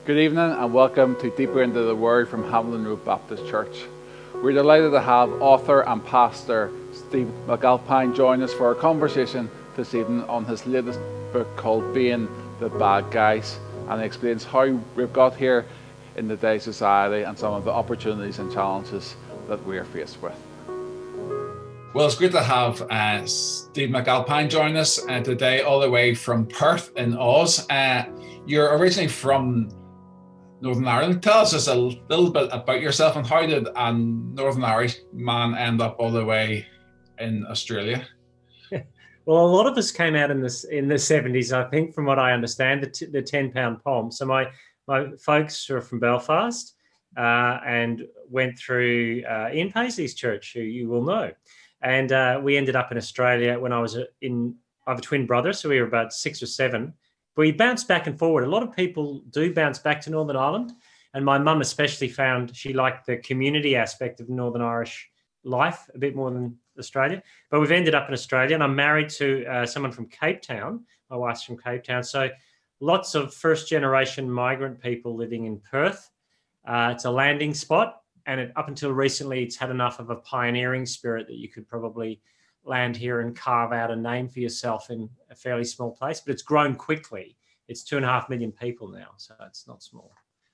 Good evening and welcome to Deeper into the Word from Hamilton Road Baptist Church. We're delighted to have author and pastor Steve McAlpine join us for a conversation this evening on his latest book called Being the Bad Guys, and he explains how we've got here in today's society and some of the opportunities and challenges that we are faced with. Well, it's great to have Steve McAlpine join us today all the way from Perth in Oz. You're originally from Northern Ireland. Tell us just a little bit about yourself and how did a Northern Irish man end up all the way in Australia? Well, a lot of us came out in the 70s, I think, from what I understand, the 10-pound pom. So my folks are from Belfast and went through Ian Paisley's church, who you will know. And we ended up in Australia when I have a twin brother, so we were about 6 or 7. We bounced back and forward. A lot of people do bounce back to Northern Ireland, and my mum especially found she liked the community aspect of Northern Irish life a bit more than Australia. But we've ended up in Australia, and I'm married to someone from Cape Town. My wife's from Cape Town. So lots of first-generation migrant people living in Perth. It's a landing spot, and up until recently, it's had enough of a pioneering spirit that you could probably land here and carve out a name for yourself in a fairly small place, but it's grown quickly. It's 2.5 million people now, so it's not small.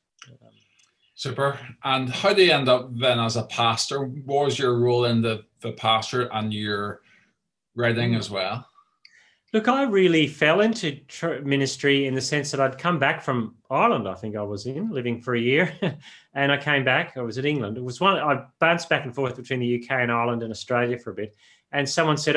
Super. And how did you end up then as a pastor? What was your role in the pastor and your writing as well? Look, I really fell into ministry in the sense that I'd come back from Ireland, I think I was living for a year, and I came back. I was in England. I bounced back and forth between the UK and Ireland and Australia for a bit. And someone said,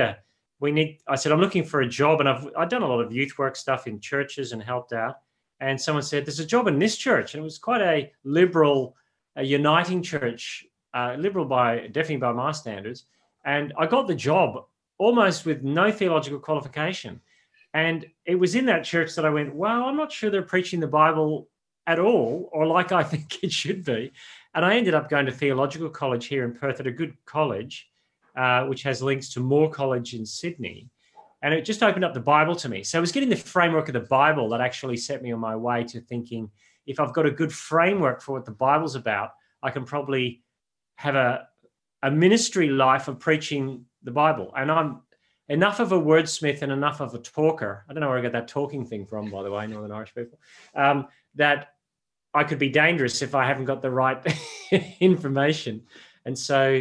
I said, I'm looking for a job. And I'd done a lot of youth work stuff in churches and helped out. And someone said, there's a job in this church. And it was quite a liberal, uniting church, liberal definitely by my standards. And I got the job almost with no theological qualification. And it was in that church that I went, wow, I'm not sure they're preaching the Bible at all, or like I think it should be. And I ended up going to theological college here in Perth at a good college, which has links to Moore College in Sydney. And it just opened up the Bible to me. So it was getting the framework of the Bible that actually set me on my way to thinking, if I've got a good framework for what the Bible's about, I can probably have a ministry life of preaching the Bible. And I'm enough of a wordsmith and enough of a talker. I don't know where I got that talking thing from, by the way, Northern Irish people, that I could be dangerous if I haven't got the right information. And so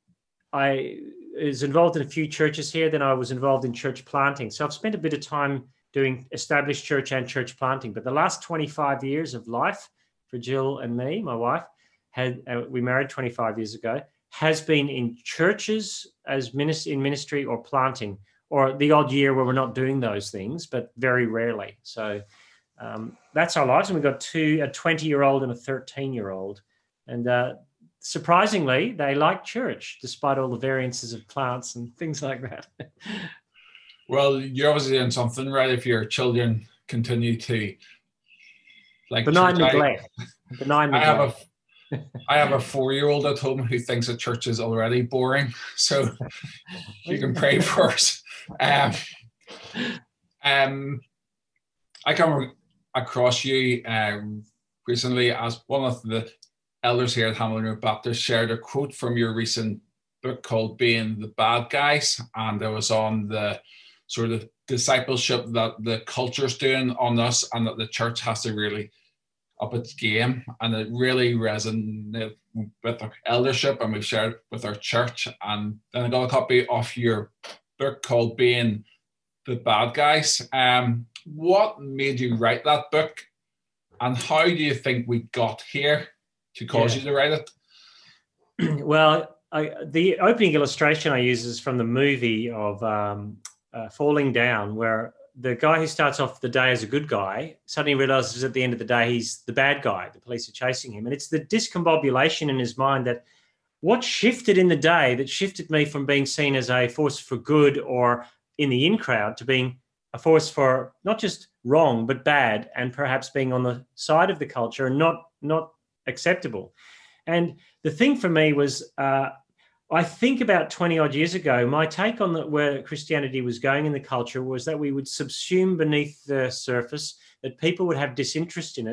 I was involved in a few churches here. Then I was involved in church planting. So I've spent a bit of time doing established church and church planting. But the last 25 years of life for Jill and me, my wife, we married 25 years ago, has been in churches as in ministry or planting, or the odd year where we're not doing those things, but very rarely. So that's our lives. And we've got a 20-year-old and a 13-year-old. And surprisingly, they like church, despite all the variances of plants and things like that. Well, you're obviously doing something right if your children continue to like benign neglect. Benign neglect. I have a 4-year-old at home who thinks that church is already boring, so you can pray for us. I come across you recently as one of the elders here at Hamilton Road Baptist shared a quote from your recent book called Being the Bad Guys, and it was on the sort of discipleship that the culture's doing on us and that the church has to really up its game, and it really resonated with our eldership, and we've shared with our church. And then I got a copy of your book called Being the Bad Guys. What made you write that book, and how do you think we got here to cause you to write it? Well, the opening illustration I use is from the movie of Falling Down, where the guy who starts off the day as a good guy suddenly realizes at the end of the day he's the bad guy. The police are chasing him. And it's the discombobulation in his mind that what shifted in the day that shifted me from being seen as a force for good or in the in crowd to being a force for not just wrong, but bad, and perhaps being on the side of the culture and not acceptable. And the thing for me was, I think about 20 odd years ago, my take on where Christianity was going in the culture was that we would subsume beneath the surface, that people would have disinterest in us,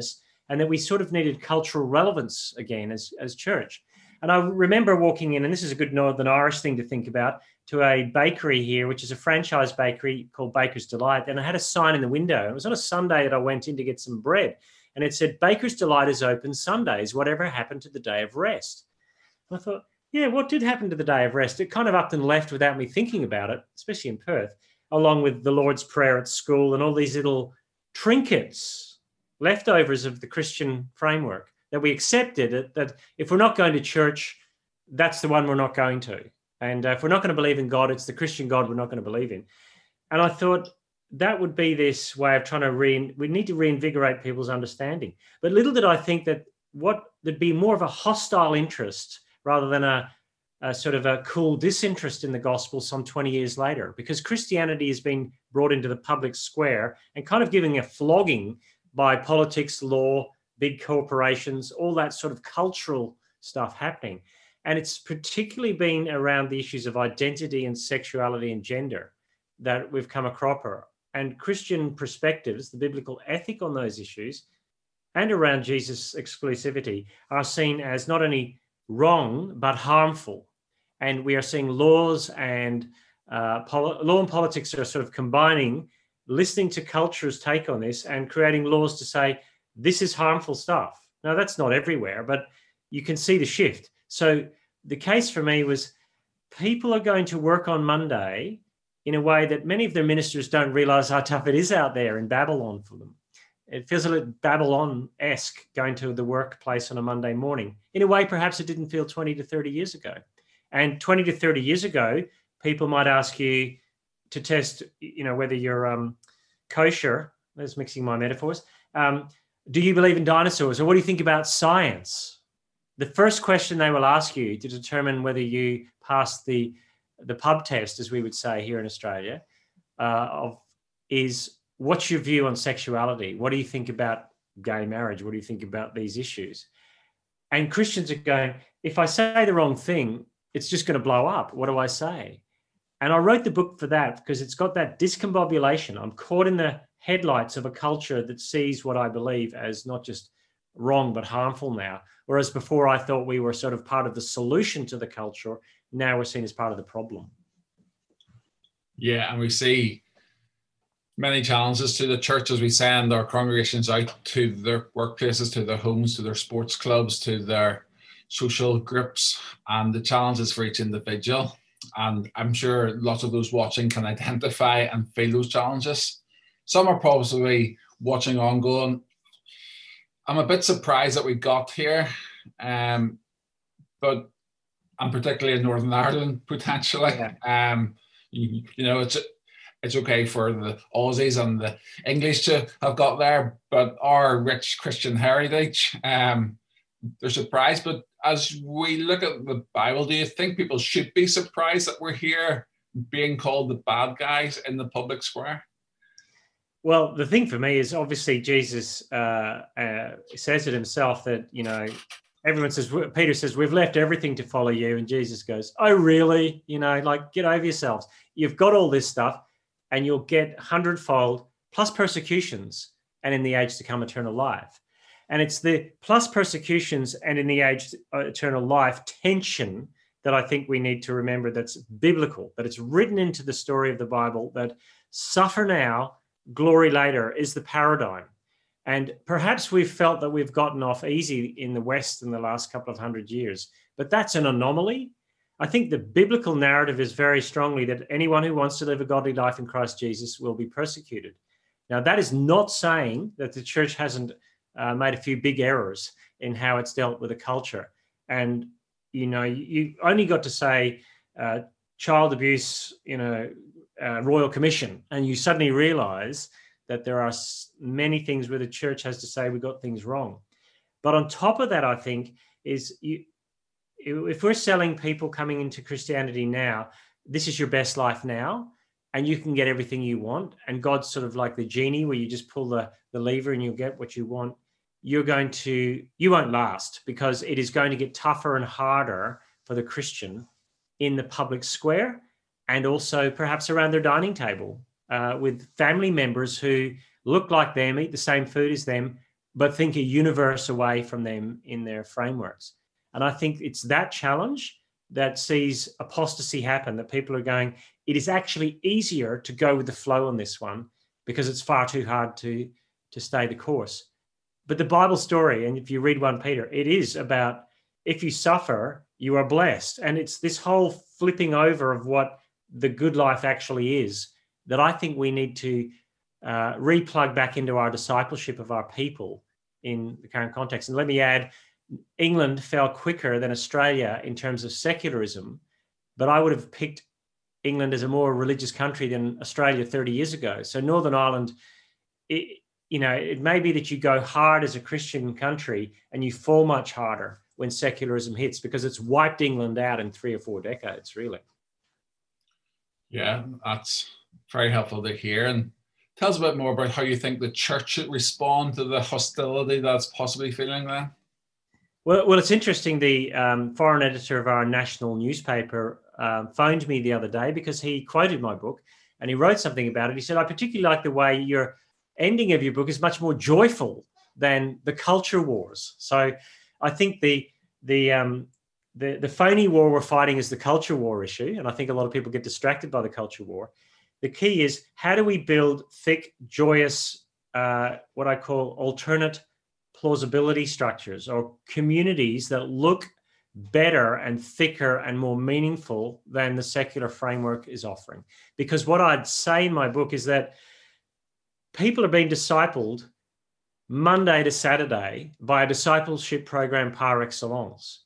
and that we sort of needed cultural relevance again as church. And I remember walking in, and this is a good Northern Irish thing to think about, to a bakery here, which is a franchise bakery called Baker's Delight. And I had a sign in the window. It was on a Sunday that I went in to get some bread. And it said, Baker's Delight is open Sundays, whatever happened to the day of rest. And I thought, yeah, what did happen to the day of rest? It kind of up and left without me thinking about it, especially in Perth, along with the Lord's Prayer at school and all these little trinkets, leftovers of the Christian framework that we accepted, that if we're not going to church, that's the one we're not going to. And if we're not going to believe in God, it's the Christian God we're not going to believe in. And I thought that would be this way of trying to we need to reinvigorate people's understanding. But little did I think that there'd be more of a hostile interest rather than a sort of a cool disinterest in the gospel some 20 years later, because Christianity has been brought into the public square and kind of giving a flogging by politics, law, big corporations, all that sort of cultural stuff happening. And it's particularly been around the issues of identity and sexuality and gender that we've come across. And Christian perspectives, the biblical ethic on those issues, and around Jesus' exclusivity are seen as not only wrong, but harmful. And we are seeing laws and law and politics are sort of combining, listening to culture's take on this and creating laws to say, this is harmful stuff. Now, that's not everywhere, but you can see the shift. So the case for me was people are going to work on Monday in a way that many of their ministers don't realize how tough it is out there in Babylon for them. It feels a little Babylon-esque going to the workplace on a Monday morning. In a way, perhaps it didn't feel 20 to 30 years ago. And 20 to 30 years ago, people might ask you to test, whether you're kosher. That's mixing my metaphors. Do you believe in dinosaurs? Or what do you think about science? The first question they will ask you to determine whether you pass the pub test, as we would say here in Australia, is what's your view on sexuality? What do you think about gay marriage? What do you think about these issues? And Christians are going, if I say the wrong thing, it's just going to blow up. What do I say? And I wrote the book for that because it's got that discombobulation. I'm caught in the headlights of a culture that sees what I believe as not just wrong, but harmful now. Whereas before I thought we were sort of part of the solution to the culture. Now we're seen as part of the problem. Yeah, and we see many challenges to the church as we send our congregations out to their workplaces, to their homes, to their sports clubs, to their social groups, and the challenges for each individual. And I'm sure lots of those watching can identify and feel those challenges. Some are probably watching on going, I'm a bit surprised that we got here, but and particularly in Northern Ireland, potentially. Yeah. It's okay for the Aussies and the English to have got there, but our rich Christian heritage, they're surprised. But as we look at the Bible, do you think people should be surprised that we're here being called the bad guys in the public square? Well, the thing for me is obviously Jesus says it himself that, everyone says, Peter says, we've left everything to follow you. And Jesus goes, oh, really? Get over yourselves. You've got all this stuff and you'll get 100-fold plus persecutions and in the age to come eternal life. And it's the plus persecutions and in the age eternal life tension that I think we need to remember that's biblical, that it's written into the story of the Bible, that suffer now, glory later is the paradigm. And perhaps we've felt that we've gotten off easy in the West in the last couple of 100 years, but that's an anomaly. I think the biblical narrative is very strongly that anyone who wants to live a godly life in Christ Jesus will be persecuted. Now, that is not saying that the church hasn't made a few big errors in how it's dealt with the culture. And, you only got to say child abuse, Royal Commission, and you suddenly realize that there are many things where the church has to say we got things wrong. But on top of that, I think, is if we're selling people coming into Christianity now, this is your best life now, and you can get everything you want, and God's sort of like the genie where you just pull the lever and you'll get what you want, you won't last, because it is going to get tougher and harder for the Christian in the public square and also perhaps around their dining table with family members who look like them, eat the same food as them, but think a universe away from them in their frameworks. And I think it's that challenge that sees apostasy happen, that people are going, it is actually easier to go with the flow on this one because it's far too hard to stay the course. But the Bible story, and if you read 1 Peter, it is about if you suffer, you are blessed. And it's this whole flipping over of what the good life actually is that I think we need to replug back into our discipleship of our people in the current context. And let me add, England fell quicker than Australia in terms of secularism, but I would have picked England as a more religious country than Australia 30 years ago. So Northern Ireland, it may be that you go hard as a Christian country and you fall much harder when secularism hits because it's wiped England out in 3 or 4 decades, really. Yeah, that's very helpful to hear. And tell us a bit more about how you think the church should respond to the hostility that's possibly feeling there. Well, it's interesting. The foreign editor of our national newspaper phoned me the other day because he quoted my book and he wrote something about it. He said, I particularly like the way your ending of your book is much more joyful than the culture wars. So I think the phony war we're fighting is the culture war issue. And I think a lot of people get distracted by the culture war. The key is, how do we build thick, joyous, what I call alternate plausibility structures or communities that look better and thicker and more meaningful than the secular framework is offering? Because what I'd say in my book is that people are being discipled Monday to Saturday by a discipleship program par excellence.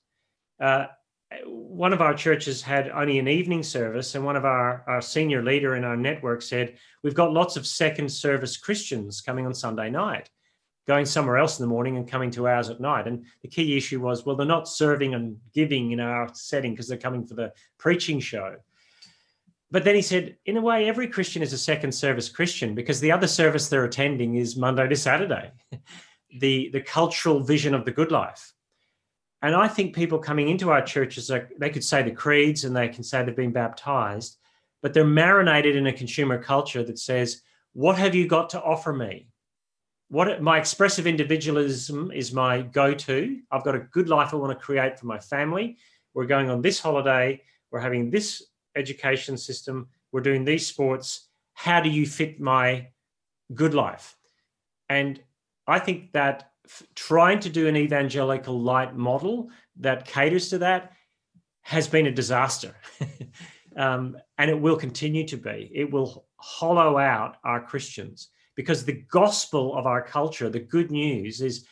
One of our churches had only an evening service, and one of our senior leader in our network said, we've got lots of second service Christians coming on Sunday night, going somewhere else in the morning and coming to ours at night. And the key issue was, well, they're not serving and giving in our setting because they're coming for the preaching show. But then he said, in a way, every Christian is a second service Christian because the other service they're attending is Monday to Saturday, the cultural vision of the good life. And I think people coming into our churches, they could say the creeds and they can say they've been baptized, but they're marinated in a consumer culture that says, what have you got to offer me? My expressive individualism is my go-to. I've got a good life I want to create for my family. We're going on this holiday. We're having this education system. We're doing these sports. How do you fit my good life? And I think that trying to do an evangelical light model that caters to that has been a disaster. And it will continue to be. It will hollow out our Christians because the gospel of our culture, the good news is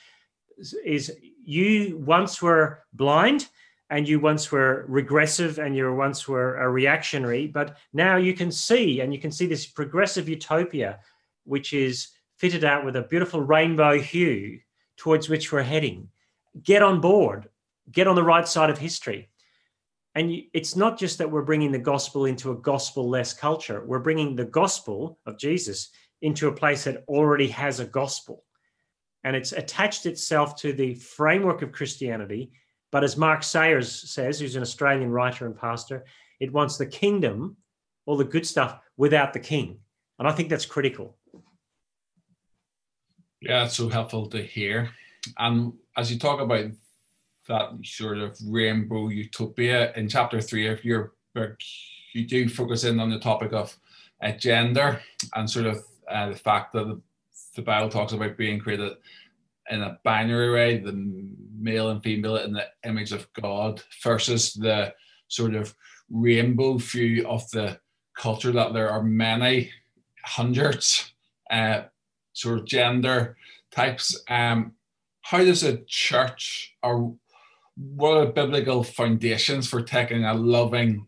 you once were blind and you once were regressive and you once were a reactionary, but now you can see, and you can see this progressive utopia, which is fitted out with a beautiful rainbow hue towards which we're heading. Get on board, get on the right side of history. And it's not just that we're bringing the gospel into a gospel-less culture. We're bringing the gospel of Jesus into a place that already has a gospel. And it's attached itself to the framework of Christianity. But as Mark Sayers says, who's an Australian writer and pastor, it wants the kingdom, all the good stuff, without the king. And I think that's critical. Yeah, it's so helpful to hear. And as you talk about that sort of rainbow utopia, in chapter 3 of your book, you do focus in on the topic of gender and sort of the fact that the Bible talks about being created in a binary way, the male and female in the image of God, versus the sort of rainbow view of the culture that there are many hundreds sort of gender types. How does a church, or what are biblical foundations for taking a loving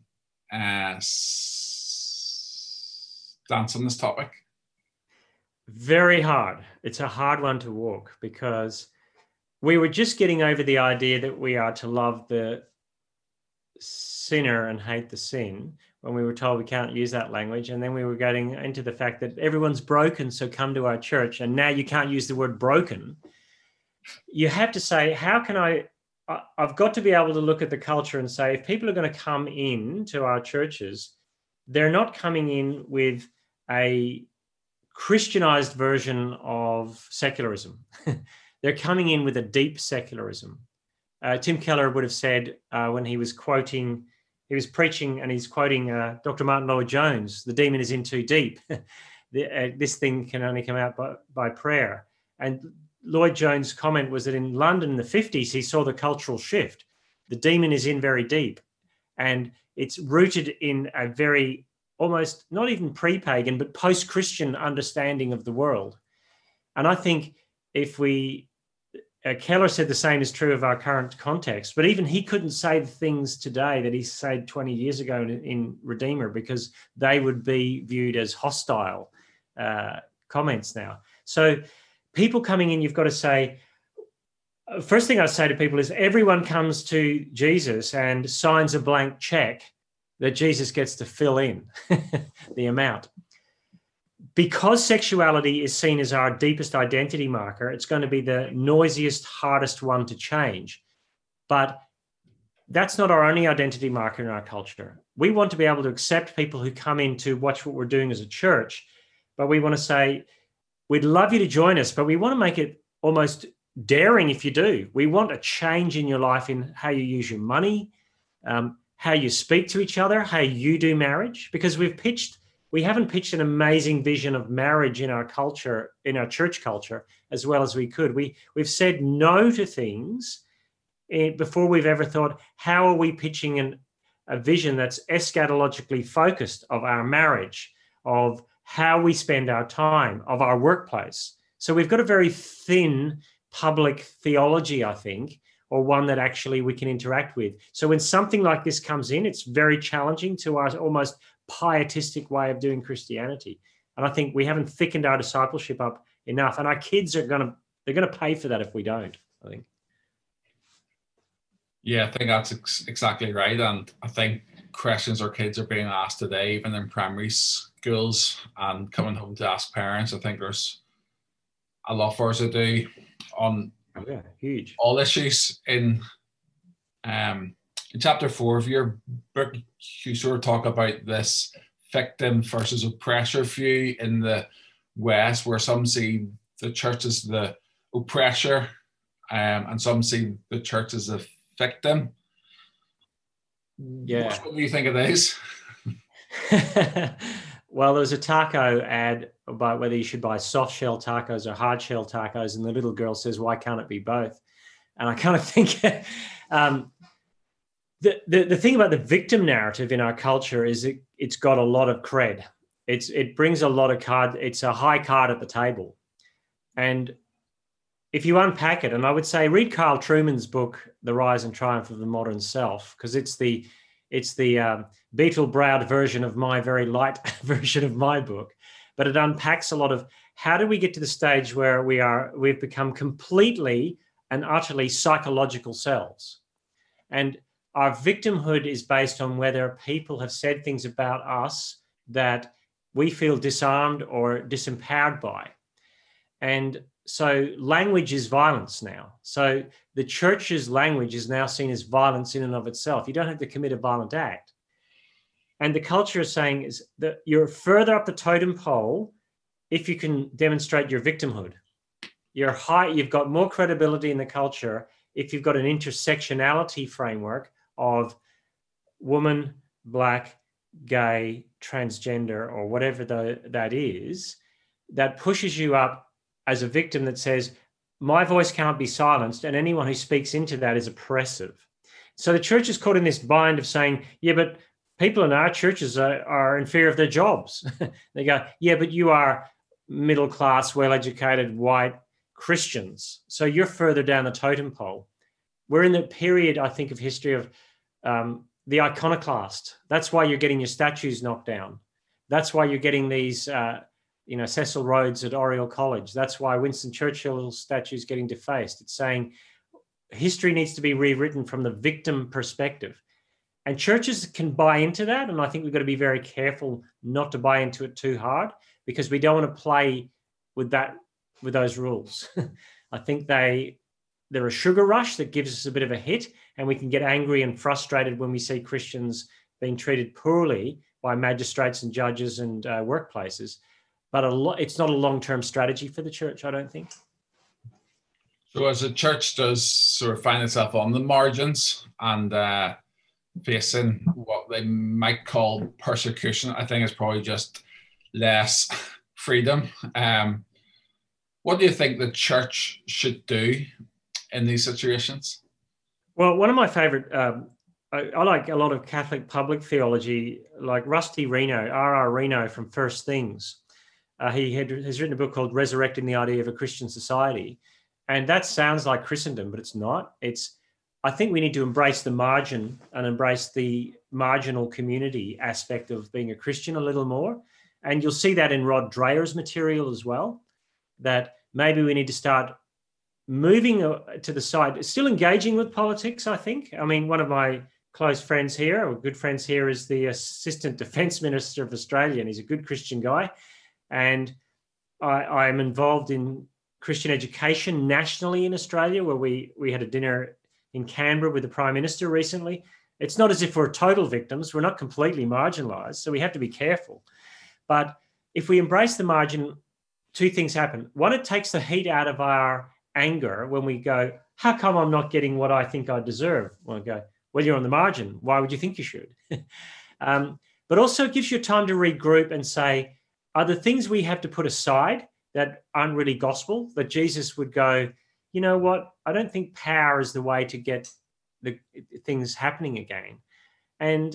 stance on this topic? Very hard. It's a hard one to walk because we were just getting over the idea that we are to love the sinner and hate the sin when we were told we can't use that language. And then we were getting into the fact that everyone's broken, so come to our church. And now you can't use the word broken. You have to say, how can I've got to be able to look at the culture and say, if people are going to come in to our churches, they're not coming in with a Christianized version of secularism. they're coming in with a deep secularism. Tim Keller would have said when he was preaching, and he's quoting Dr. Martin Lloyd-Jones, "The demon is in too deep. This thing can only come out by prayer." And Lloyd-Jones' comment was that in London in the 50s, he saw the cultural shift. The demon is in very deep, and it's rooted in a very almost not even pre-pagan, but post-Christian understanding of the world. And I think if Keller said the same is true of our current context, but even he couldn't say the things today that he said 20 years ago in Redeemer, because they would be viewed as hostile comments now. So people coming in, you've got to say, first thing I say to people is everyone comes to Jesus and signs a blank check that Jesus gets to fill in the amount. Because sexuality is seen as our deepest identity marker, it's going to be the noisiest, hardest one to change. But that's not our only identity marker in our culture. We want to be able to accept people who come in to watch what we're doing as a church, but we want to say, we'd love you to join us, but we want to make it almost daring if you do. We want a change in your life in how you use your money, how you speak to each other, how you do marriage, because we haven't pitched an amazing vision of marriage in our culture, in our church culture, as well as we could. We've said no to things before we've ever thought, how are we pitching a vision that's eschatologically focused of our marriage, of how we spend our time, of our workplace? So we've got a very thin public theology, I think, or one that actually we can interact with. So when something like this comes in, it's very challenging to our almost pietistic way of doing Christianity. And I think we haven't thickened our discipleship up enough. And our kids they're going to pay for that if we don't, I think. Yeah, I think that's exactly right. And I think questions our kids are being asked today, even in primary schools and coming home to ask parents, I think there's a lot for us to do on huge all issues. In chapter 4 of your book, you sort of talk about this victim versus oppressor view in the West, where some see the church as the oppressor and some see the church as the victim. Yeah. What do you think of this? Well, there was a taco ad about whether you should buy soft shell tacos or hard shell tacos, and the little girl says, "Why can't it be both?" And I kind of think the thing about the victim narrative in our culture is it's got a lot of cred. It brings a lot of card. It's a high card at the table, and if you unpack it, and I would say read Carl Trueman's book, The Rise and Triumph of the Modern Self, because it's the beetle-browed version of my very light version of my book, but it unpacks a lot of how do we get to the stage where we've become completely and utterly psychological selves. And our victimhood is based on whether people have said things about us that we feel disarmed or disempowered by. And so language is violence now. So the church's language is now seen as violence in and of itself. You don't have to commit a violent act. And the culture is saying is that you're further up the totem pole if you can demonstrate your victimhood. You've got more credibility in the culture if you've got an intersectionality framework of woman, black, gay, transgender, or whatever that is, that pushes you up as a victim that says, my voice can't be silenced, and anyone who speaks into that is oppressive. So the church is caught in this bind of saying, yeah, but people in our churches are in fear of their jobs. They go, yeah, but you are middle-class, well-educated, white Christians, so you're further down the totem pole. We're in the period, I think, of history of the iconoclast. That's why you're getting your statues knocked down. That's why you're getting these Cecil Rhodes at Oriel College. That's why Winston Churchill's statue is getting defaced. It's saying history needs to be rewritten from the victim perspective. And churches can buy into that. And I think we've got to be very careful not to buy into it too hard, because we don't want to play with those rules. I think they're a sugar rush that gives us a bit of a hit, and we can get angry and frustrated when we see Christians being treated poorly by magistrates and judges and workplaces. But it's not a long-term strategy for the church, I don't think. So as the church does sort of find itself on the margins and facing what they might call persecution, I think it's probably just less freedom. What do you think the church should do in these situations? Well, one of my favorite, I like a lot of Catholic public theology, like Rusty Reno, R.R. Reno from First Things. He has written a book called Resurrecting the Idea of a Christian Society. And that sounds like Christendom, but it's not. I think we need to embrace the margin and embrace the marginal community aspect of being a Christian a little more. And you'll see that in Rod Dreher's material as well, that maybe we need to start moving to the side, still engaging with politics, I think. I mean, one of my close friends here, or good friends here, is the Assistant Defence Minister of Australia, and he's a good Christian guy. And I'm involved in Christian education nationally in Australia, where we had a dinner in Canberra with the Prime Minister recently. It's not as if we're total victims. We're not completely marginalised, so we have to be careful. But if we embrace the margin, two things happen. One, it takes the heat out of our anger when we go, how come I'm not getting what I think I deserve? Well, I go, well, you're on the margin. Why would you think you should? But also it gives you time to regroup and say, are the things we have to put aside that aren't really gospel, that Jesus would go, you know what, I don't think power is the way to get the things happening again. And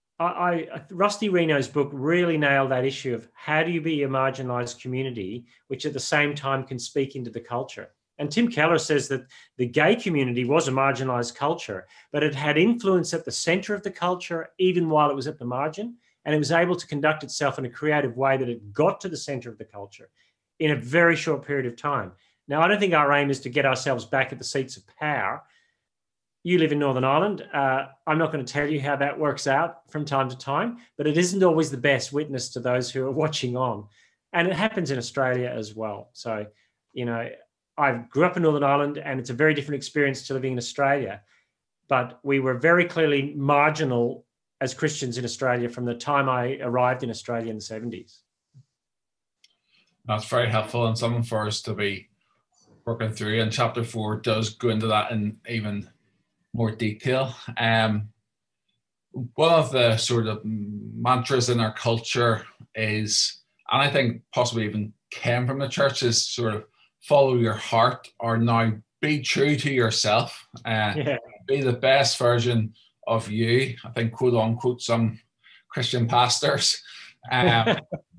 Rusty Reno's book really nailed that issue of how do you be a marginalised community, which at the same time can speak into the culture. And Tim Keller says that the gay community was a marginalised culture, but it had influence at the centre of the culture, even while it was at the margin, and it was able to conduct itself in a creative way that it got to the centre of the culture in a very short period of time. Now, I don't think our aim is to get ourselves back at the seats of power. You live in Northern Ireland. I'm not going to tell you how that works out from time to time, but it isn't always the best witness to those who are watching on. And it happens in Australia as well. So, you know, I grew up in Northern Ireland and it's a very different experience to living in Australia. But we were very clearly marginal as Christians in Australia from the time I arrived in Australia in the 70s. That's very helpful and something for us to be working through. And chapter 4 does go into that in even more detail. One of the sort of mantras in our culture is, and I think possibly even came from the church, is sort of follow your heart, or now be true to yourself. Be the best version of you. I think, quote unquote, some Christian pastors. Yeah.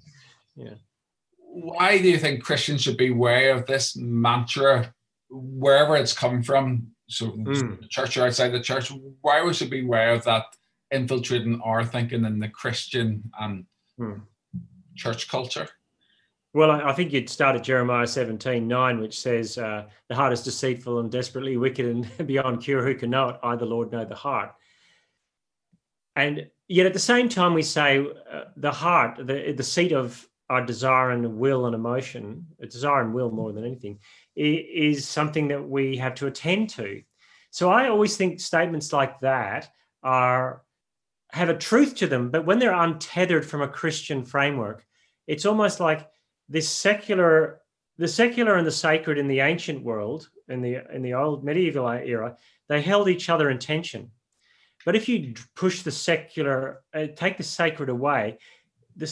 Why do you think Christians should be aware of this mantra, wherever it's come from? So the church or outside the church, why we should be aware of that infiltrating our thinking in the Christian and church culture? Well, I think you'd start at Jeremiah 17:9, which says, the heart is deceitful and desperately wicked and beyond cure. Who can know it? I, the Lord, know the heart. And yet at the same time, we say the heart, the seat of our desire and will and emotion, desire and will more than anything, is something that we have to attend to. So I always think statements like that have a truth to them, but when they're untethered from a Christian framework, it's almost like the secular and the sacred in the ancient world, in the old medieval era, they held each other in tension. But if you push the secular, take the sacred away, the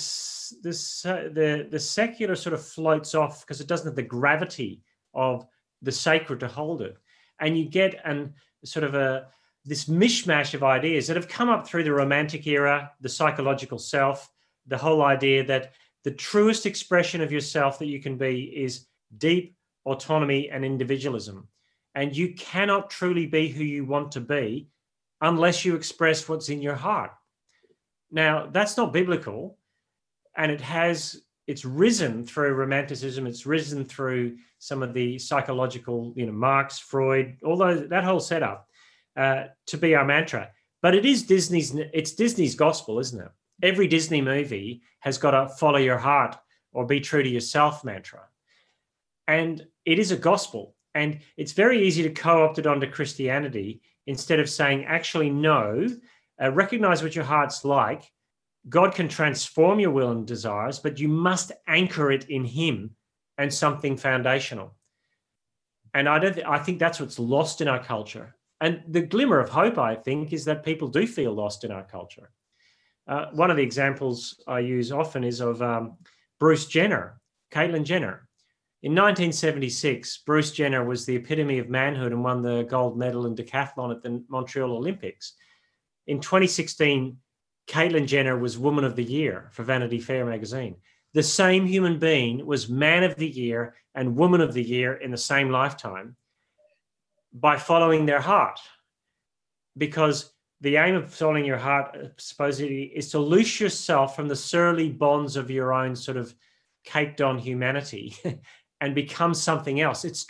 secular sort of floats off because it doesn't have the gravity of the sacred to hold it. And you get this mishmash of ideas that have come up through the Romantic era, the psychological self, the whole idea that the truest expression of yourself that you can be is deep autonomy and individualism. And you cannot truly be who you want to be unless you express what's in your heart. Now, that's not biblical. And it's risen through Romanticism. It's risen through some of the psychological, Marx, Freud, that whole setup to be our mantra. But it's Disney's gospel, isn't it? Every Disney movie has got a follow your heart or be true to yourself mantra. And it is a gospel. And it's very easy to co-opt it onto Christianity instead of saying, actually, no, recognize what your heart's like. God can transform your will and desires, but you must anchor it in him and something foundational. And I think that's what's lost in our culture. And the glimmer of hope, I think, is that people do feel lost in our culture. One of the examples I use often is of Bruce Jenner, Caitlyn Jenner. In 1976, Bruce Jenner was the epitome of manhood and won the gold medal in decathlon at the Montreal Olympics. In 2016, Caitlyn Jenner was Woman of the Year for Vanity Fair magazine. The same human being was Man of the Year and Woman of the Year in the same lifetime by following their heart. Because the aim of following your heart, supposedly, is to loose yourself from the surly bonds of your own sort of caked on humanity and become something else. It's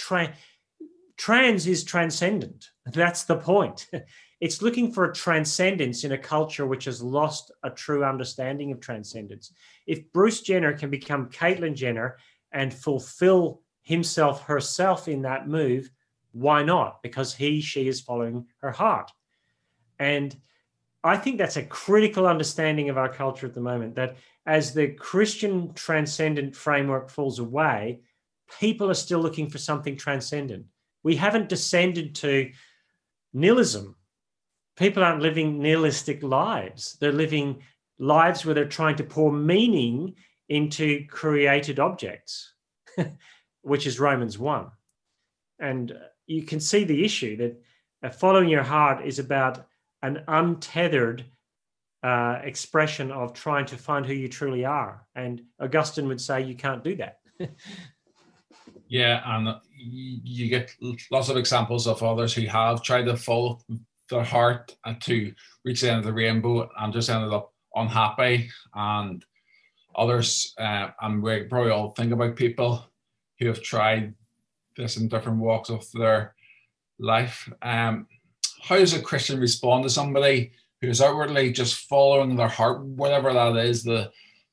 trans is transcendent. That's the point. It's looking for a transcendence in a culture which has lost a true understanding of transcendence. If Bruce Jenner can become Caitlyn Jenner and fulfill himself, herself in that move, why not? Because she is following her heart. And I think that's a critical understanding of our culture at the moment, that as the Christian transcendent framework falls away, people are still looking for something transcendent. We haven't descended to nihilism. People aren't living nihilistic lives. They're living lives where they're trying to pour meaning into created objects, which is Romans 1. And you can see the issue that following your heart is about an untethered expression of trying to find who you truly are. And Augustine would say you can't do that. Yeah, and you get lots of examples of others who have tried to follow their heart to reach the end of the rainbow and just ended up unhappy. And others, and we probably all think about people who have tried this in different walks of their life. How does a Christian respond to somebody who is outwardly just following their heart, whatever that is, the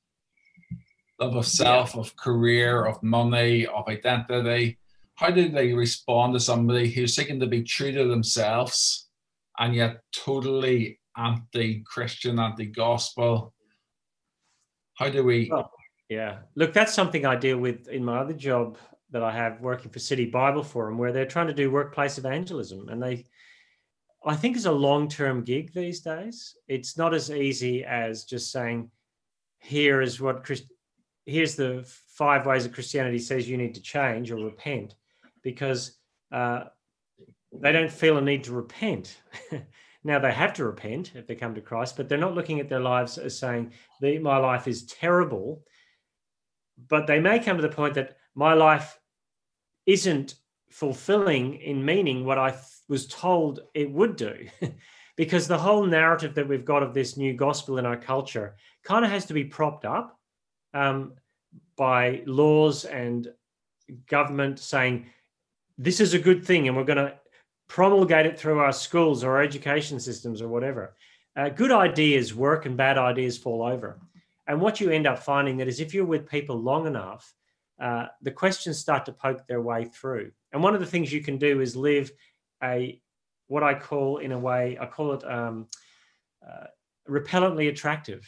love of self, of career, of money, of identity? How do they respond to somebody who's seeking to be true to themselves and yet totally anti-Christian, anti-gospel? How do we... Well, yeah. Look, that's something I deal with in my other job that I have working for City Bible Forum, where they're trying to do workplace evangelism. And I think it's a long-term gig these days. It's not as easy as just saying, here's the 5 ways that Christianity says you need to change or repent, because they don't feel a need to repent. Now, they have to repent if they come to Christ, but they're not looking at their lives as saying, my life is terrible. But they may come to the point that my life isn't fulfilling in meaning what I was told it would do. Because the whole narrative that we've got of this new gospel in our culture kind of has to be propped up by laws and government saying, this is a good thing, and we're going to promulgate it through our schools or our education systems or whatever. Good ideas work and bad ideas fall over. And what you end up finding that is if you're with people long enough, the questions start to poke their way through. And one of the things you can do is live what I call, in a way, I call it repellently attractive.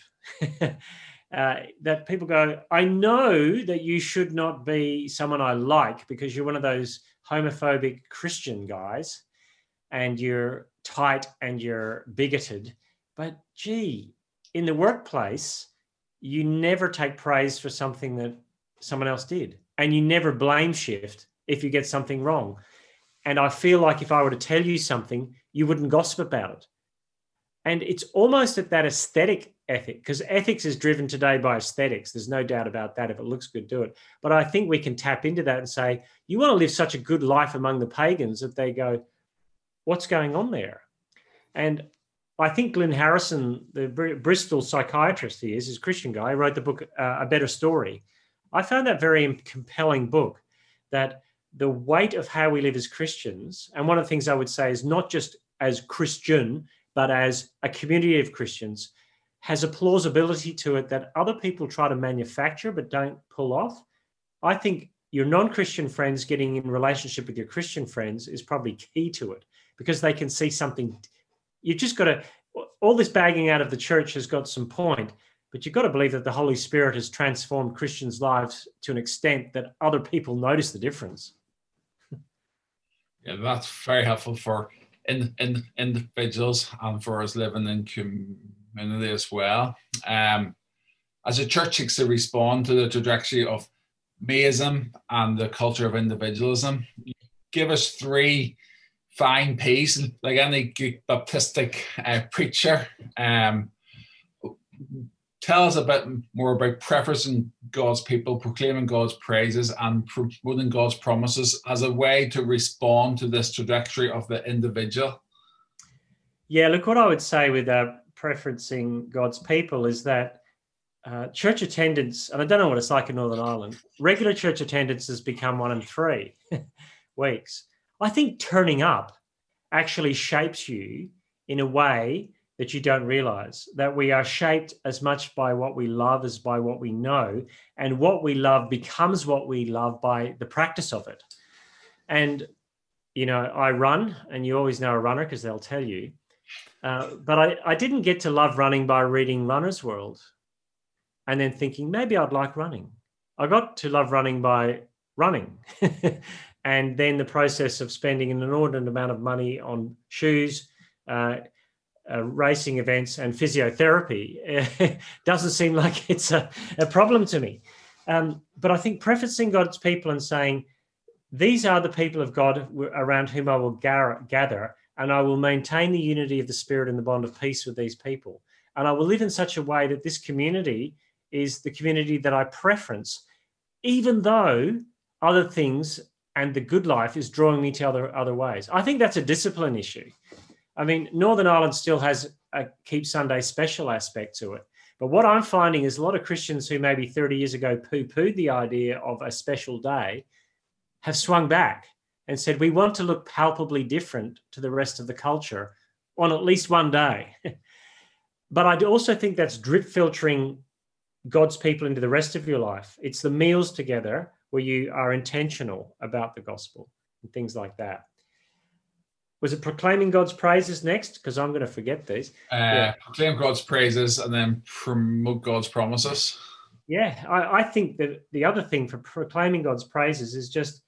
That people go, I know that you should not be someone I like because you're one of those homophobic Christian guys and you're tight and you're bigoted. But gee, in the workplace, you never take praise for something that someone else did. And you never blame shift if you get something wrong. And I feel like if I were to tell you something, you wouldn't gossip about it. And it's almost at that aesthetic ethic, because ethics is driven today by aesthetics. There's no doubt about that. If it looks good, do it. But I think we can tap into that and say, you want to live such a good life among the pagans, that they go, what's going on there? And I think Glyn Harrison, the Bristol psychiatrist he is a Christian guy, wrote the book, A Better Story. I found that very compelling book, that the weight of how we live as Christians, and one of the things I would say is not just as Christian, but as a community of Christians, has a plausibility to it that other people try to manufacture but don't pull off. I think your non-Christian friends getting in relationship with your Christian friends is probably key to it, because they can see something. You've just got to, all this bagging out of the church has got some point, but you've got to believe that the Holy Spirit has transformed Christians' lives to an extent that other people notice the difference. Yeah, that's very helpful for individuals and for us living in community as well. As a church seeks to respond to the trajectory of Mayism and the culture of individualism, give us 3 fine P's, like any good Baptistic preacher. Tell us a bit more about preferencing God's people, proclaiming God's praises, and promoting God's promises as a way to respond to this trajectory of the individual. Yeah, look, what I would say with preferencing God's people is that church attendance, and I don't know what it's like in Northern Ireland, regular church attendance has become 1 in 3 weeks. I think turning up actually shapes you in a way that you don't realize, that we are shaped as much by what we love as by what we know, and what we love becomes what we love by the practice of it. And, you know, I run, and you always know a runner because they'll tell you, but I didn't get to love running by reading Runner's World and then thinking, maybe I'd like running. I got to love running by running. And then the process of spending an inordinate amount of money on shoes, racing events, and physiotherapy doesn't seem like it's a problem to me. But I think preferencing God's people and saying, these are the people of God around whom I will gather, and I will maintain the unity of the Spirit and the bond of peace with these people. And I will live in such a way that this community is the community that I preference, even though other things and the good life is drawing me to other ways. I think that's a discipline issue. I mean, Northern Ireland still has a Keep Sunday special aspect to it. But what I'm finding is a lot of Christians who maybe 30 years ago poo-pooed the idea of a special day have swung back and said, we want to look palpably different to the rest of the culture on at least one day. But I also think that's drip filtering God's people into the rest of your life. It's the meals together where you are intentional about the gospel and things like that. Was it proclaiming God's praises next? Because I'm going to forget these. Proclaim God's praises and then promote God's promises. Yeah, I think that the other thing for proclaiming God's praises is just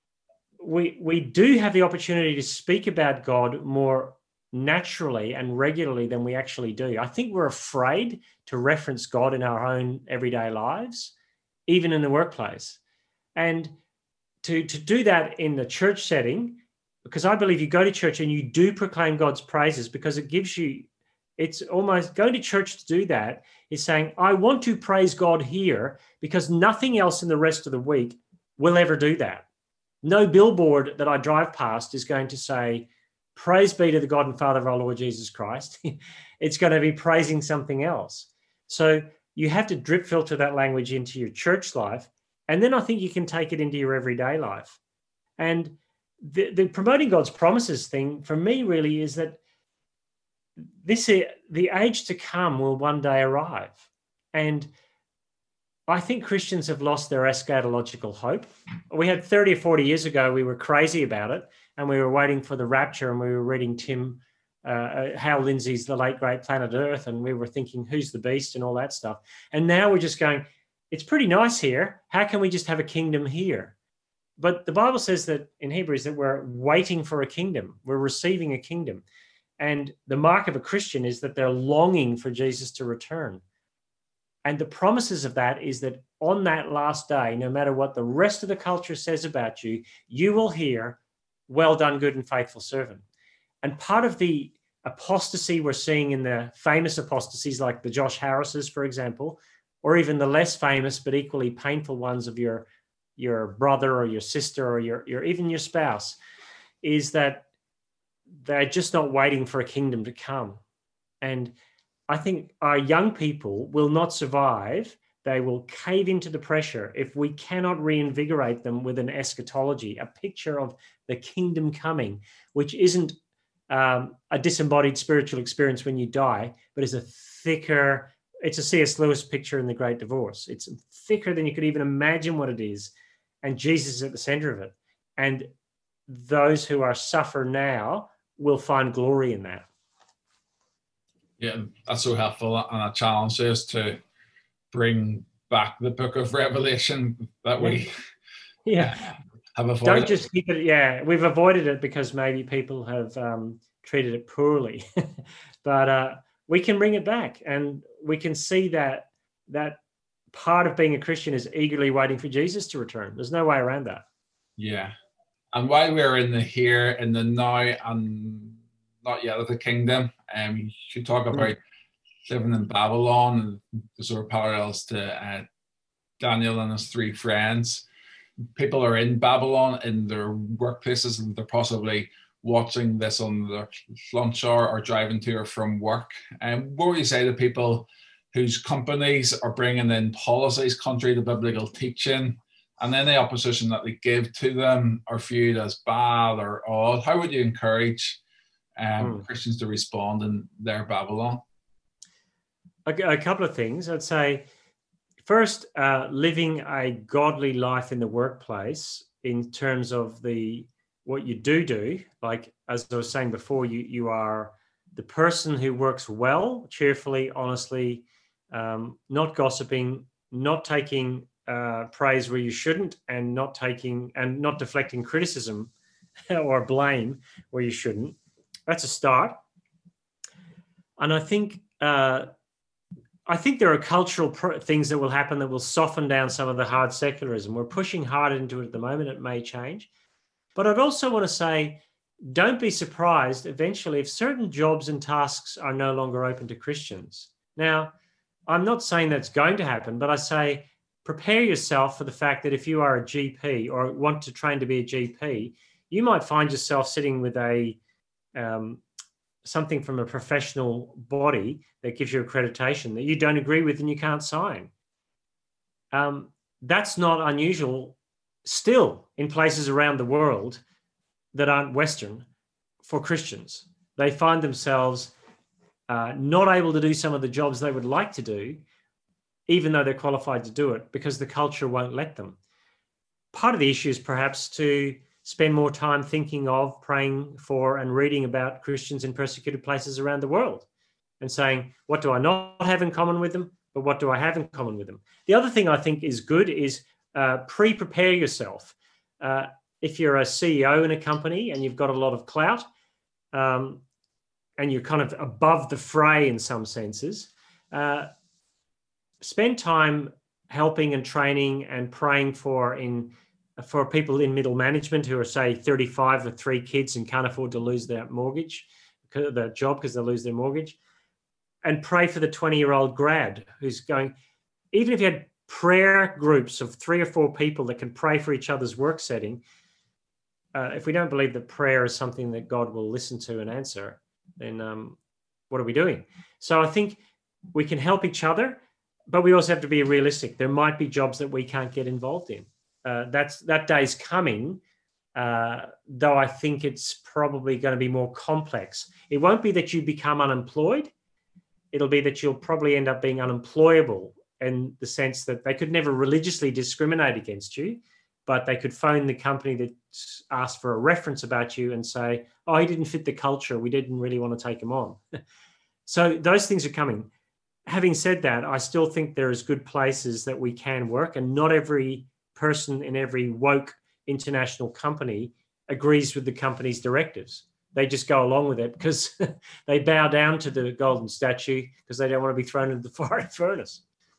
we do have the opportunity to speak about God more naturally and regularly than we actually do. I think we're afraid to reference God in our own everyday lives, even in the workplace. And to do that in the church setting, because I believe you go to church and you do proclaim God's praises because it gives you, it's almost going to church to do that is saying, I want to praise God here because nothing else in the rest of the week will ever do that. No billboard that I drive past is going to say, praise be to the God and Father of our Lord Jesus Christ. It's going to be praising something else. So you have to drip filter that language into your church life. And then I think you can take it into your everyday life. And the promoting God's promises thing for me really is that the age to come will one day arrive. And I think Christians have lost their eschatological hope. We had 30 or 40 years ago, we were crazy about it and we were waiting for the rapture and we were reading Hal Lindsey's The Late Great Planet Earth and we were thinking, who's the beast and all that stuff. And now we're just going, it's pretty nice here. How can we just have a kingdom here? But the Bible says that in Hebrews that we're waiting for a kingdom. We're receiving a kingdom. And the mark of a Christian is that they're longing for Jesus to return. And the promises of that is that on that last day, no matter what the rest of the culture says about you, you will hear, well done, good and faithful servant. And part of the apostasy we're seeing in the famous apostasies like the Josh Harrises, for example, or even the less famous but equally painful ones of your brother or your sister or even your spouse, is that they're just not waiting for a kingdom to come. And I think our young people will not survive. They will cave into the pressure if we cannot reinvigorate them with an eschatology, a picture of the kingdom coming, which isn't a disembodied spiritual experience when you die, but is it's a C.S. Lewis picture in The Great Divorce. It's thicker than you could even imagine what it is. And Jesus is at the center of it. And those who are suffer now will find glory in that. Yeah, that's so helpful. And a challenge is to bring back the book of Revelation that we Have Don't avoided. just keep it. Yeah, we've avoided it because maybe people have treated it poorly, but we can bring it back, and we can see that part of being a Christian is eagerly waiting for Jesus to return. There's no way around that. Yeah. And while we're in the here, in the now, and not yet of the kingdom, you should talk about living in Babylon, and the sort of parallels to Daniel and his three friends. People are in Babylon in their workplaces, and they're possibly watching this on their lunch hour or driving to or from work. And what would you say to people whose companies are bringing in policies contrary to biblical teaching, and then the opposition that they give to them are viewed as bad or odd? How would you encourage Christians to respond in their Babylon? A couple of things. I'd say, first, living a godly life in the workplace in terms of what you do. Like, as I was saying before, you are the person who works well, cheerfully, honestly, not gossiping, not taking praise where you shouldn't, and not deflecting criticism or blame where you shouldn't. That's a start. And I think there are cultural things that will happen that will soften down some of the hard secularism. We're pushing hard into it at the moment. It may change. But I'd also want to say, don't be surprised eventually if certain jobs and tasks are no longer open to Christians. Now, I'm not saying that's going to happen, but I say prepare yourself for the fact that if you are a GP or want to train to be a GP, you might find yourself sitting with something from a professional body that gives you accreditation that you don't agree with and you can't sign. That's not unusual still in places around the world that aren't Western for Christians. They find themselves not able to do some of the jobs they would like to do, even though they're qualified to do it, because the culture won't let them. Part of the issue is perhaps to spend more time thinking of, praying for, and reading about Christians in persecuted places around the world and saying, what do I not have in common with them, but what do I have in common with them? The other thing I think is good is prepare yourself. If you're a CEO in a company and you've got a lot of clout and you're kind of above the fray in some senses, spend time helping and training and praying for people in middle management who are, say, 35 with 3 kids and can't afford to lose their job because they'll lose their mortgage. And pray for the 20-year-old grad who's going, even if you had prayer groups of 3 or 4 people that can pray for each other's work setting, if we don't believe that prayer is something that God will listen to and answer, then what are we doing? So I think we can help each other, but we also have to be realistic. There might be jobs that we can't get involved in. That day's coming, though I think it's probably going to be more complex. It won't be that you become unemployed. It'll be that you'll probably end up being unemployable in the sense that they could never religiously discriminate against you, but they could phone the company that asked for a reference about you and say, oh, he didn't fit the culture. We didn't really want to take him on. So those things are coming. Having said that, I still think there is good places that we can work, and not every person in every woke international company agrees with the company's directives. They just go along with it because they bow down to the golden statue because they don't want to be thrown into the fiery furnace.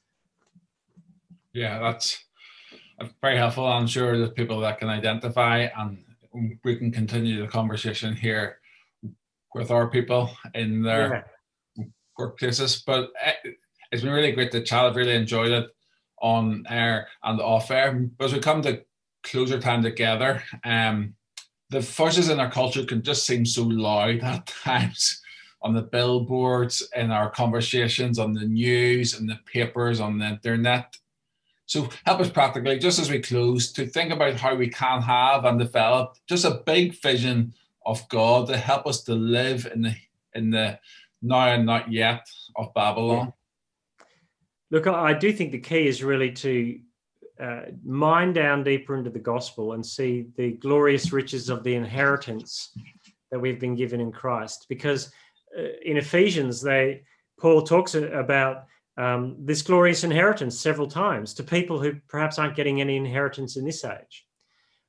Yeah, that's very helpful. I'm sure there's people that can identify, and we can continue the conversation here with our people in their workplaces. But it's been really great to chat. I've really enjoyed it on air and off air. But as we come to closer time together, the voices in our culture can just seem so loud at times, on the billboards, in our conversations, on the news, in the papers, on the internet. So help us practically, just as we close, to think about how we can have and develop just a big vision of God to help us to live in the now and not yet of Babylon. Look, I do think the key is really to mine down deeper into the gospel and see the glorious riches of the inheritance that we've been given in Christ. Because in Ephesians, Paul talks about this glorious inheritance several times to people who perhaps aren't getting any inheritance in this age.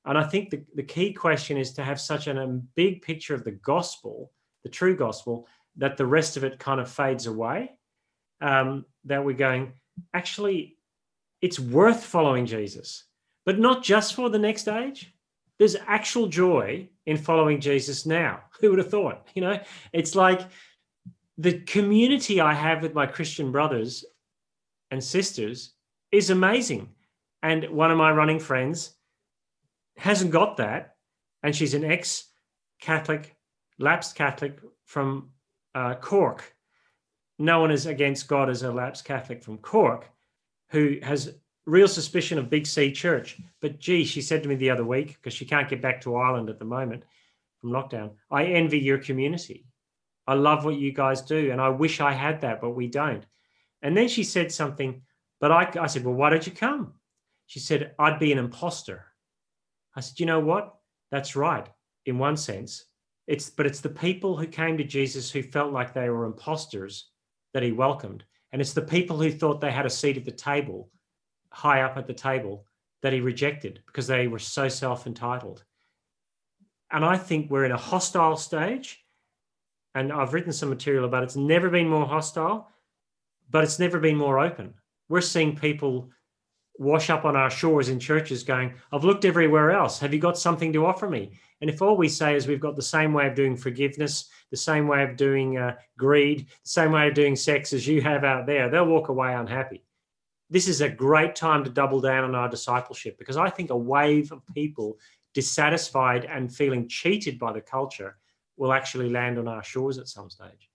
And I think the key question is to have such a big picture of the gospel, the true gospel, that the rest of it kind of fades away. That we're going, actually, it's worth following Jesus, but not just for the next age. There's actual joy in following Jesus now. Who would have thought? You know, it's like the community I have with my Christian brothers and sisters is amazing. And one of my running friends hasn't got that. And she's an ex-Catholic, lapsed Catholic from Cork. No one is against God as a lapsed Catholic from Cork who has real suspicion of Big C Church. But gee, she said to me the other week, because she can't get back to Ireland at the moment from lockdown, I envy your community. I love what you guys do. And I wish I had that, but we don't. And then she said something, but I said, well, why don't you come? She said, I'd be an imposter. I said, you know what? That's right. In one sense, it's the people who came to Jesus who felt like they were imposters that he welcomed. And it's the people who thought they had a seat at the table, high up at the table, that he rejected because they were so self-entitled. And I think we're in a hostile stage. And I've written some material about it. It's never been more hostile, but it's never been more open. We're seeing people wash up on our shores in churches going, I've looked everywhere else. Have you got something to offer me? And if all we say is we've got the same way of doing forgiveness, the same way of doing greed, the same way of doing sex as you have out there, they'll walk away unhappy. This is a great time to double down on our discipleship, because I think a wave of people dissatisfied and feeling cheated by the culture will actually land on our shores at some stage.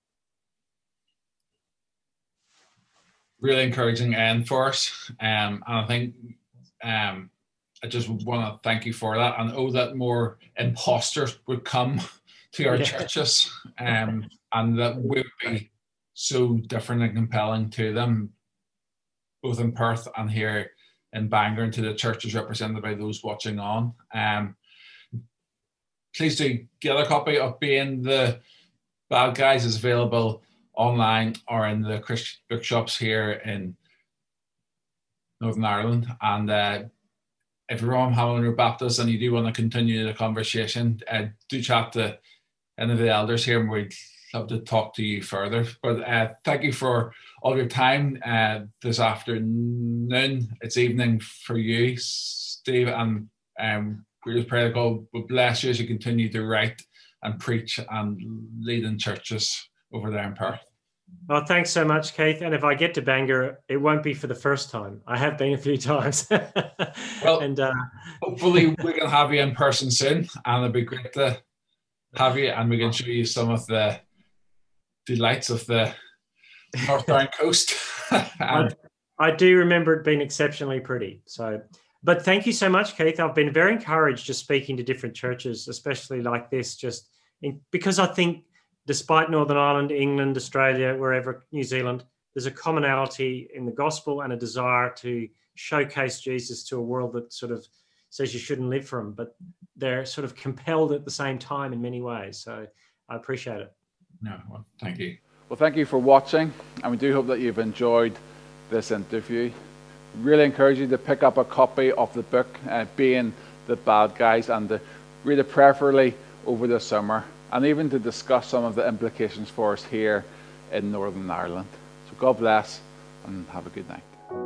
Really encouraging end for us. And I think I just want to thank you for that. And that more imposters would come to our churches, and that we would be so different and compelling to them, both in Perth and here in Bangor, and to the churches represented by those watching on. Please do get a copy of Being the Bad Guys. Is available online or in the Christian bookshops here in Northern Ireland. And if you're on Hamilton Road Baptist and you do want to continue the conversation, do chat to any of the elders here, and we'd love to talk to you further. But thank you for all your time this afternoon. It's evening for you, Steve, and we just pray that God will bless you as you continue to write and preach and lead in churches over there in Perth. Well, thanks so much, Keith. And if I get to Bangor, it won't be for the first time. I have been a few times. Well, and hopefully we can have you in person soon, and it'd be great to have you, and we can show you some of the delights of the Northern Coast. I do remember it being exceptionally pretty. But thank you so much, Keith. I've been very encouraged just speaking to different churches, especially like this, because I think despite Northern Ireland, England, Australia, wherever, New Zealand, there's a commonality in the gospel and a desire to showcase Jesus to a world that sort of says you shouldn't live for him, but they're sort of compelled at the same time in many ways. So I appreciate it. No, well, thank you. Well, thank you for watching, and we do hope that you've enjoyed this interview. Really encourage you to pick up a copy of the book, Being the Bad Guys, and to read it preferably over the summer, and even to discuss some of the implications for us here in Northern Ireland. So God bless, and have a good night.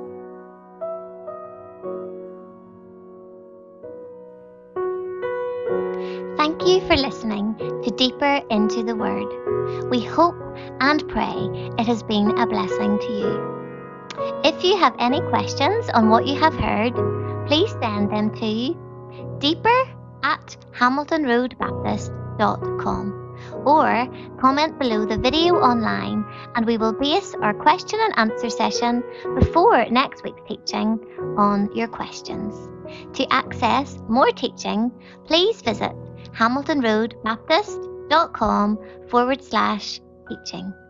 Thank you for listening to Deeper into the Word. We hope and pray it has been a blessing to you. If you have any questions on what you have heard, please send them to deeper@hamiltonroadbaptist.com or comment below the video online, and we will base our question and answer session before next week's teaching on your questions. To access more teaching, please visit hamiltonroadbaptist.com/teaching.